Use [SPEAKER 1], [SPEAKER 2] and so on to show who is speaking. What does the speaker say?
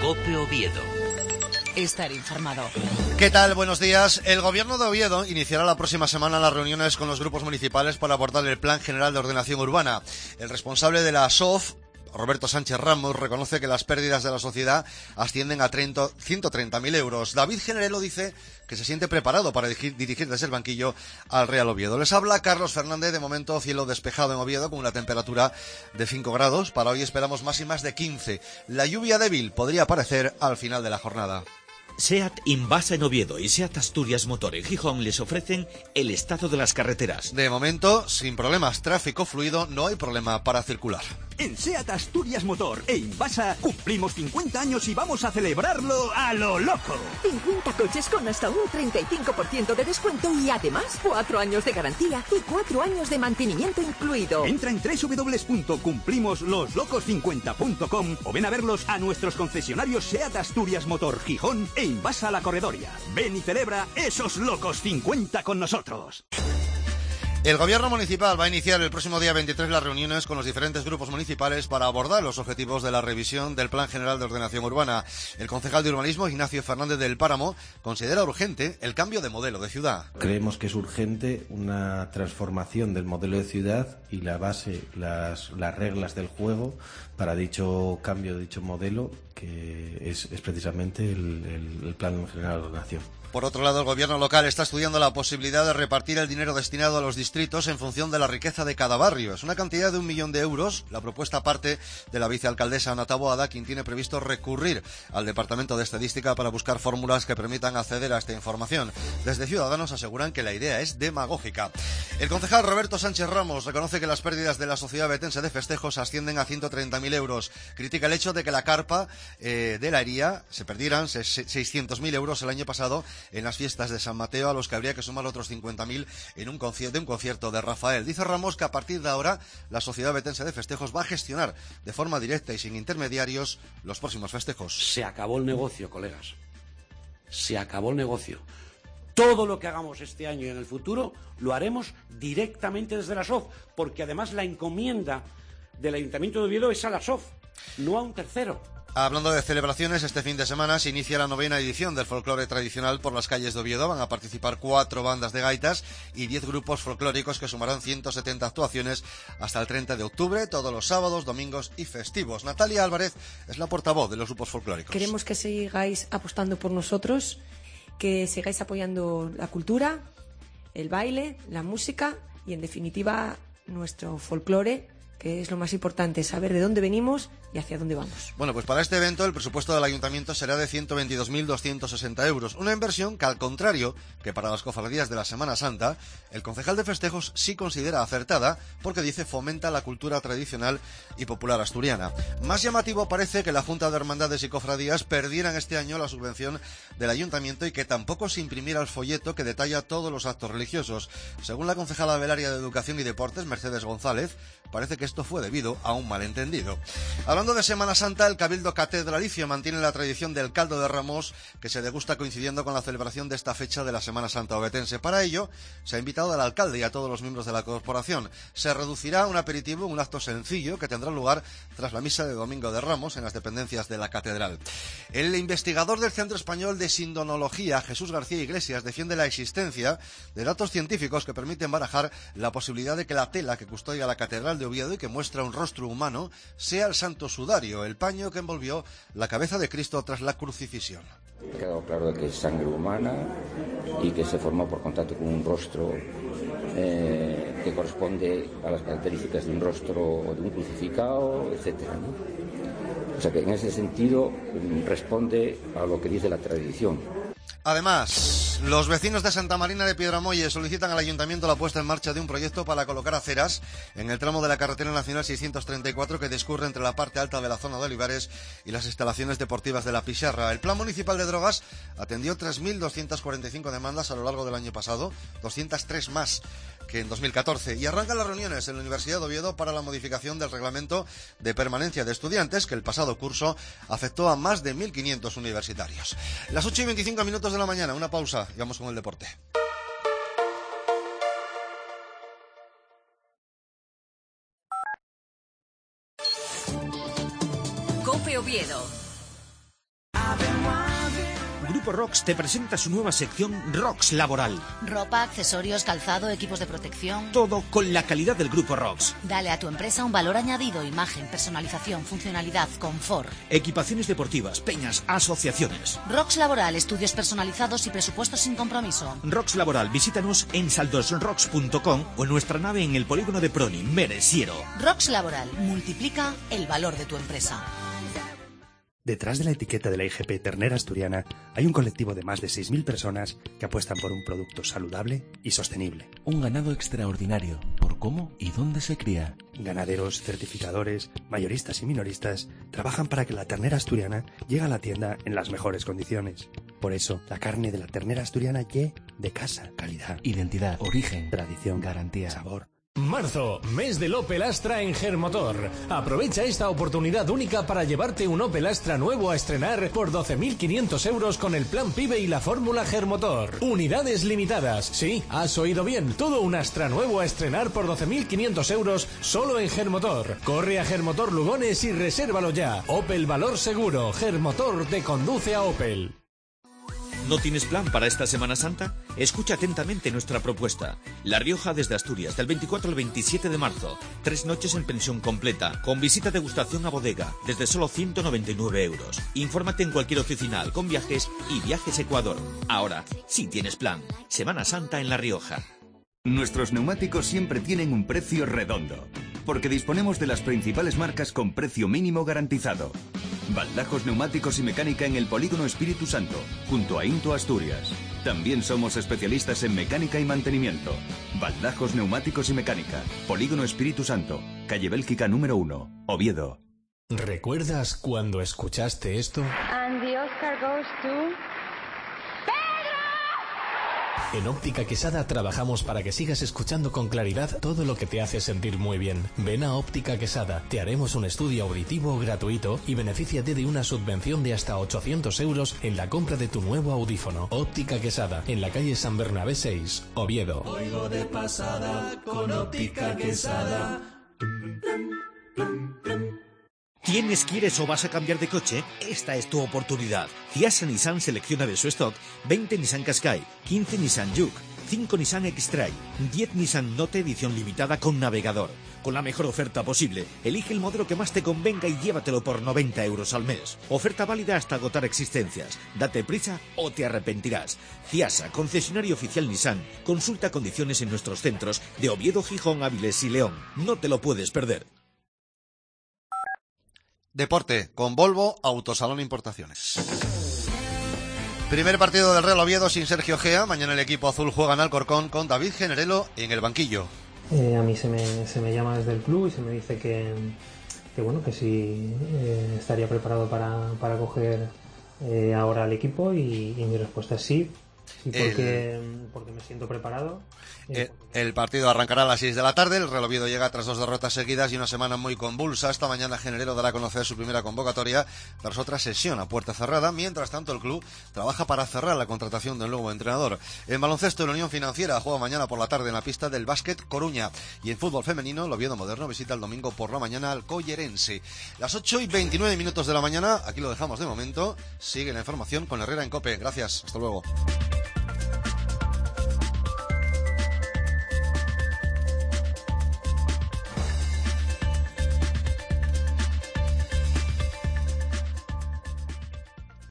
[SPEAKER 1] COPE Oviedo. Estar informado.
[SPEAKER 2] ¿Qué tal? Buenos días. El Gobierno de Oviedo iniciará la próxima semana las reuniones con los grupos municipales para abordar el Plan General de Ordenación Urbana. El responsable de la SOF, Roberto Sánchez Ramos, reconoce que las pérdidas de la sociedad ascienden a 130.000 euros. David Generelo dice que se siente preparado para dirigir desde el banquillo al Real Oviedo. Les habla Carlos Fernández. De momento, cielo despejado en Oviedo con una temperatura de 5 grados. Para hoy esperamos máximas de 15. La lluvia débil podría aparecer al final de la jornada.
[SPEAKER 3] SEAT Invasa en Oviedo y SEAT Asturias Motor en Gijón les ofrecen el estado de las carreteras.
[SPEAKER 2] De momento, sin problemas, tráfico fluido, no hay problema para circular.
[SPEAKER 4] En SEAT Asturias Motor e Invasa cumplimos 50 años y vamos a celebrarlo a lo loco.
[SPEAKER 5] 50 coches con hasta un 35% de descuento y además 4 años de garantía y 4 años de mantenimiento incluido.
[SPEAKER 4] Entra en www.cumplimosloslocos50.com o ven a verlos a nuestros concesionarios SEAT Asturias Motor Gijón e Invasa La Corredoria. Ven y celebra esos locos 50 con nosotros.
[SPEAKER 2] El Gobierno municipal va a iniciar el próximo día 23 las reuniones con los diferentes grupos municipales para abordar los objetivos de la revisión del Plan General de Ordenación Urbana. El concejal de Urbanismo, Ignacio Fernández del Páramo, considera urgente el cambio de modelo de ciudad.
[SPEAKER 6] Creemos que es urgente una transformación del modelo de ciudad y la base, las reglas del juego para dicho cambio de dicho modelo, que es precisamente el Plan General de Ordenación.
[SPEAKER 2] Por otro lado, el gobierno local está estudiando la posibilidad de repartir el dinero destinado a los distritos en función de la riqueza de cada barrio. Es una cantidad de 1 millón de euros. La propuesta parte de la vicealcaldesa Ana Taboada, quien tiene previsto recurrir al Departamento de Estadística para buscar fórmulas que permitan acceder a esta información. Desde Ciudadanos aseguran que la idea es demagógica. El concejal Roberto Sánchez Ramos reconoce que las pérdidas de la Sociedad Ovetense de Festejos ascienden a 130.000 euros. Critica el hecho de que la carpa de la hería se perdieran 600.000 euros el año pasado en las fiestas de San Mateo, a los que habría que sumar otros 50.000 en un concierto de Rafael. Dice Ramos que a partir de ahora la Sociedad Ovetense de Festejos va a gestionar de forma directa y sin intermediarios los próximos festejos.
[SPEAKER 7] Se acabó el negocio, colegas. Se acabó el negocio. Todo lo que hagamos este año y en el futuro lo haremos directamente desde la SOF, porque además la encomienda del Ayuntamiento de Oviedo es a la SOF, no a un tercero.
[SPEAKER 2] Hablando de celebraciones, este fin de semana se inicia la 9ª edición del folclore tradicional por las calles de Oviedo. Van a participar 4 bandas de gaitas y 10 grupos folclóricos que sumarán 170 actuaciones hasta el 30 de octubre, todos los sábados, domingos y festivos. Natalia Álvarez es la portavoz de los grupos folclóricos.
[SPEAKER 8] Queremos que sigáis apostando por nosotros, que sigáis apoyando la cultura, el baile, la música y, en definitiva, nuestro folclore, que es lo más importante, saber de dónde venimos y hacia dónde vamos.
[SPEAKER 2] Bueno, pues para este evento el presupuesto del ayuntamiento será de 122.260 euros. Una inversión que, al contrario que para las cofradías de la Semana Santa, el concejal de festejos sí considera acertada, porque dice fomenta la cultura tradicional y popular asturiana. Más llamativo parece que la Junta de Hermandades y Cofradías perdieran este año la subvención del ayuntamiento y que tampoco se imprimiera el folleto que detalla todos los actos religiosos. Según la concejala del área de Educación y Deportes, Mercedes González, parece que esto fue debido a un malentendido. Hablando de Semana Santa, el Cabildo Catedralicio mantiene la tradición del caldo de Ramos, que se degusta coincidiendo con la celebración de esta fecha de la Semana Santa ovetense. Para ello, se ha invitado al alcalde y a todos los miembros de la corporación. Se reducirá un aperitivo, un acto sencillo que tendrá lugar tras la misa de Domingo de Ramos en las dependencias de la catedral. El investigador del Centro Español de Sindonología, Jesús García Iglesias, defiende la existencia de datos científicos que permiten barajar la posibilidad de que la tela que custodia la catedral de Oviedo y que muestra un rostro humano sea el santo sudario, el paño que envolvió la cabeza de Cristo tras la crucifixión.
[SPEAKER 9] Ha quedado claro que es sangre humana y que se formó por contacto con un rostro que corresponde a las características de un rostro de un crucificado, etcétera, ¿no? O sea que en ese sentido responde a lo que dice la tradición.
[SPEAKER 2] Además, los vecinos de Santa Marina de Piedramolle solicitan al ayuntamiento la puesta en marcha de un proyecto para colocar aceras en el tramo de la carretera nacional 634 que discurre entre la parte alta de la zona de Olivares y las instalaciones deportivas de la Pixarra. El Plan Municipal de Drogas atendió 3.245 demandas a lo largo del año pasado, 203 más que en 2014, y arrancan las reuniones en la Universidad de Oviedo para la modificación del reglamento de permanencia de estudiantes que el pasado curso afectó a más de 1.500 universitarios. Las 8:25 de la mañana, una pausa y vamos con el deporte.
[SPEAKER 1] COPE Oviedo.
[SPEAKER 3] Grupo Rox te presenta su nueva sección Rox Laboral.
[SPEAKER 1] Ropa, accesorios, calzado, equipos de protección.
[SPEAKER 3] Todo con la calidad del Grupo Rox.
[SPEAKER 1] Dale a tu empresa un valor añadido: imagen, personalización, funcionalidad, confort.
[SPEAKER 3] Equipaciones deportivas, peñas, asociaciones.
[SPEAKER 1] Rox Laboral, estudios personalizados y presupuestos sin compromiso.
[SPEAKER 3] Rox Laboral, visítanos en saldosrox.com o en nuestra nave en el polígono de Proni, Meresiero.
[SPEAKER 1] Rox Laboral, multiplica el valor de tu empresa.
[SPEAKER 10] Detrás de la etiqueta de la IGP Ternera Asturiana hay un colectivo de más de 6.000 personas que apuestan por un producto saludable y sostenible.
[SPEAKER 11] Un ganado extraordinario, por cómo y dónde se cría.
[SPEAKER 10] Ganaderos, certificadores, mayoristas y minoristas trabajan para que la ternera asturiana llegue a la tienda en las mejores condiciones. Por eso, la carne de la ternera asturiana llegue de casa, calidad,
[SPEAKER 11] identidad, origen,
[SPEAKER 10] tradición,
[SPEAKER 11] garantía,
[SPEAKER 10] sabor.
[SPEAKER 12] Marzo, mes del Opel Astra en Germotor. Aprovecha esta oportunidad única para llevarte un Opel Astra nuevo a estrenar por 12.500 euros con el plan PIBE y la fórmula Germotor. Unidades limitadas. Sí, has oído bien. Todo un Astra nuevo a estrenar por 12.500 euros solo en Germotor. Corre a Germotor Lugones y resérvalo ya. Opel Valor Seguro. Germotor te conduce a Opel.
[SPEAKER 3] ¿No tienes plan para esta Semana Santa? Escucha atentamente nuestra propuesta. La Rioja desde Asturias, del 24 al 27 de marzo. 3 noches en pensión completa, con visita degustación a bodega, desde solo 199 euros. Infórmate en cualquier oficinal con Viajes y Viajes Ecuador. Ahora, sí tienes plan. Semana Santa en La Rioja.
[SPEAKER 13] Nuestros neumáticos siempre tienen un precio redondo, porque disponemos de las principales marcas con precio mínimo garantizado. Baldajos Neumáticos y Mecánica en el Polígono Espíritu Santo, junto a Into Asturias. También somos especialistas en mecánica y mantenimiento. Baldajos Neumáticos y Mecánica, Polígono Espíritu Santo, calle Bélgica número 1, Oviedo.
[SPEAKER 12] ¿Recuerdas cuando escuchaste esto?
[SPEAKER 14] And the Oscar goes to...
[SPEAKER 12] En Óptica Quesada trabajamos para que sigas escuchando con claridad todo lo que te hace sentir muy bien. Ven a Óptica Quesada, te haremos un estudio auditivo gratuito y benefíciate de una subvención de hasta 800 euros en la compra de tu nuevo audífono. Óptica Quesada, en la calle San Bernabé 6, Oviedo.
[SPEAKER 15] Oigo de pasada con Óptica Quesada.
[SPEAKER 3] ¿Tienes, quieres o vas a cambiar de coche? Esta es tu oportunidad. Ciasa Nissan selecciona de su stock 20 Nissan Qashqai, 15 Nissan Juke, 5 Nissan X-Trail, 10 Nissan Note edición limitada con navegador. Con la mejor oferta posible, elige el modelo que más te convenga y llévatelo por 90 euros al mes. Oferta válida hasta agotar existencias. Date prisa o te arrepentirás. Ciasa, concesionario oficial Nissan. Consulta condiciones en nuestros centros de Oviedo, Gijón, Áviles y León. No te lo puedes perder.
[SPEAKER 2] Deporte con Volvo Autosalón Importaciones. Primer partido del Real Oviedo sin Sergio Gea. Mañana el equipo azul juega en Alcorcón con David Generelo en el banquillo.
[SPEAKER 16] A mí se me llama desde el club y se me dice que sí estaría preparado para coger ahora al equipo y mi respuesta es sí. Sí, porque me siento preparado.
[SPEAKER 2] El partido arrancará a las 6 de la tarde. El Real Oviedo llega tras 2 derrotas seguidas y una semana muy convulsa. Esta mañana Generelo dará a conocer su primera convocatoria tras otra sesión a puerta cerrada. Mientras tanto, el club trabaja para cerrar la contratación del nuevo entrenador. En baloncesto, la Unión Financiera juega mañana por la tarde en la pista del Básquet Coruña. Y en fútbol femenino, el Oviedo Moderno visita el domingo por la mañana al Collerense. Las 8:29 de la mañana, aquí lo dejamos de momento. Sigue la información con Herrera en COPE. Gracias, hasta luego.